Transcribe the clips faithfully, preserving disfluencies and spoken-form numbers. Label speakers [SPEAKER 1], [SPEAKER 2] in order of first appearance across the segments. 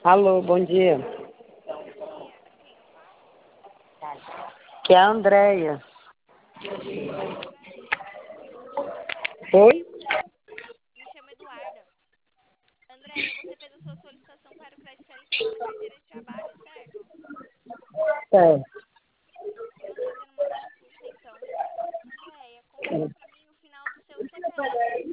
[SPEAKER 1] Alô, bom dia.
[SPEAKER 2] Bom dia, com quem eu falo?
[SPEAKER 1] Que é a Andréia.
[SPEAKER 2] Andréia,
[SPEAKER 1] Oi?
[SPEAKER 2] me chamo Eduarda. Andréia, você fez a sua solicitação para o crédito C L T lá na carteira de trabalho, certo?
[SPEAKER 1] É.
[SPEAKER 2] Vamos fazer uma consulta, então. Andréia, confirma para mim o final do seu C P F.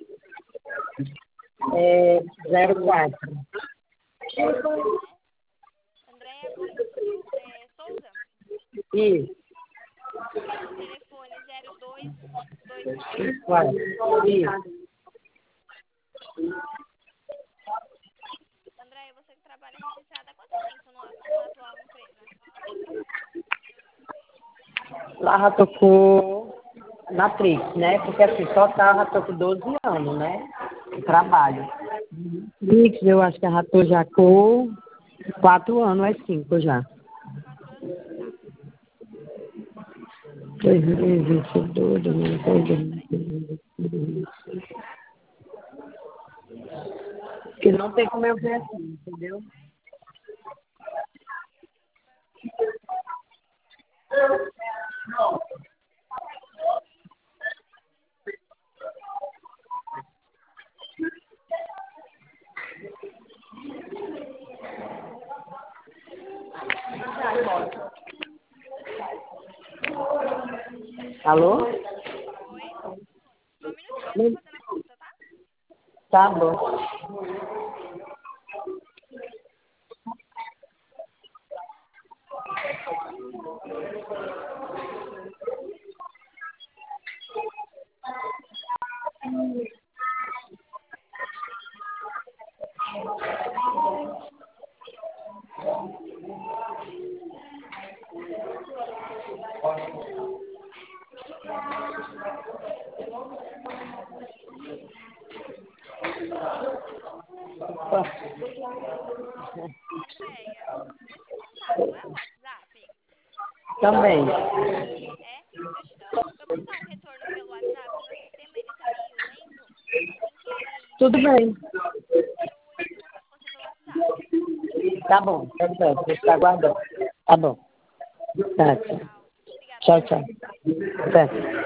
[SPEAKER 1] É zero quatro.
[SPEAKER 2] André, Andréia Gomes Su, é, Souza,
[SPEAKER 1] Isso.
[SPEAKER 2] telefone zero dois dois quatro.
[SPEAKER 1] Quatro. Isso.
[SPEAKER 2] Andréia, você que trabalha registrada há quanto tempo no, na atual empresa?
[SPEAKER 1] Lá tô com Matrix, né? Porque assim, total já tô com doze anos, né? De trabalho. Matrix, eu acho que já tô já com quatro anos, é cinco já.
[SPEAKER 2] Quatro anos? Tá.
[SPEAKER 1] dois mil e vinte e dois,
[SPEAKER 2] Certo, Andréia.
[SPEAKER 1] dois mil e vinte e dois. Que não tem como eu ver assim, entendeu? Alô?
[SPEAKER 2] Oi? Só um minutinho, eu tô fazendo a conta, tá?
[SPEAKER 1] Tá bom.
[SPEAKER 2] Andréia, esse contato é o WhatsApp?
[SPEAKER 1] Também.
[SPEAKER 2] É? Deixa eu, eu posso dar um retorno pelo WhatsApp? Meu sistema, ele tá meio lento. Assim que ele
[SPEAKER 1] Tudo bem.
[SPEAKER 2] eu entro em contato com você pelo WhatsApp.
[SPEAKER 1] Tá bom, tá certo.
[SPEAKER 2] Tá
[SPEAKER 1] Vou
[SPEAKER 2] bom?
[SPEAKER 1] ficar aguardando. Tá bom. Tá, tchau.
[SPEAKER 2] Tchau. Obrigada
[SPEAKER 1] Tchau,
[SPEAKER 2] pela
[SPEAKER 1] tchau.
[SPEAKER 2] atenção.
[SPEAKER 1] Tá.